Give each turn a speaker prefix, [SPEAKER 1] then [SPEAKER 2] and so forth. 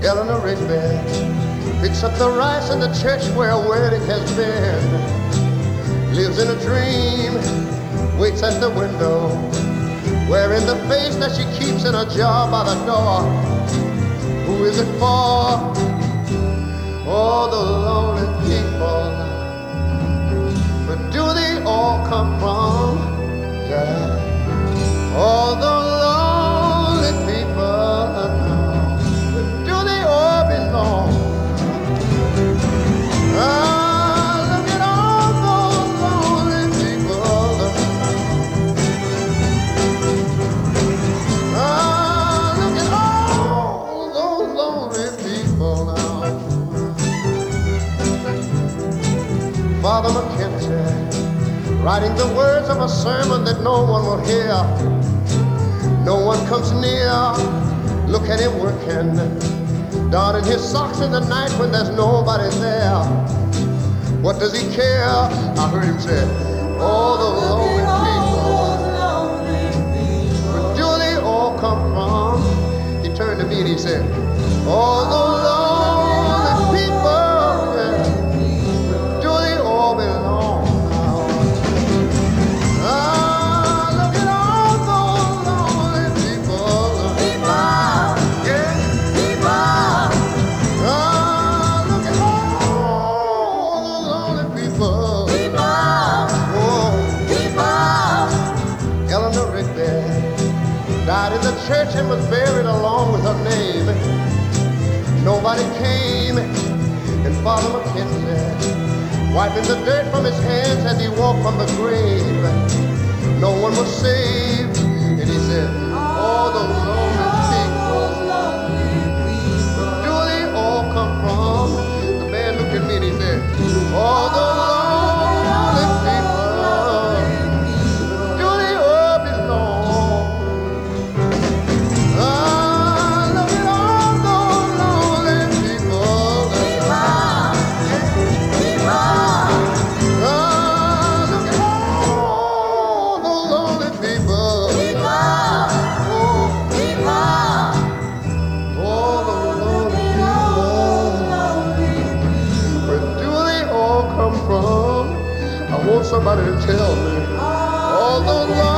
[SPEAKER 1] Eleanor Rigby picks up the rice in the church where a wedding has been. Lives in a dream, waits at the window, wearing the face that she keeps in a jar by the door. Who is it for? All the lonely people. Where do they all come from? Yeah. All the lonely people. Where do they all belong? Look at all those lonely people. Look at all those lonely people now. Father McKenzie, writing the words of a sermon that no one will hear. No one comes near. Look at him working, darning his socks in the night when there's nobody there. What does he care? I heard him say, all the lonely people. Where do they all come from? He turned to me and he said, all the lonely people. Yeah. Where do they all belong? Look at all those lonely people. Yeah. Look at all those lonely people. Eleanor Rigby died in the church and was buried along with her name. Nobody came, and Father McKenzie, wiping the dirt from his hands as he walked from the grave. No one was saved, and he said, all the lonely people. Do they all come from? The man looked at me and he said, all the lonely people. Do they all belong? Look at all those lonely people. Look at all those lonely people. All the lonely people. Where do they all come from? I want somebody to tell me. All those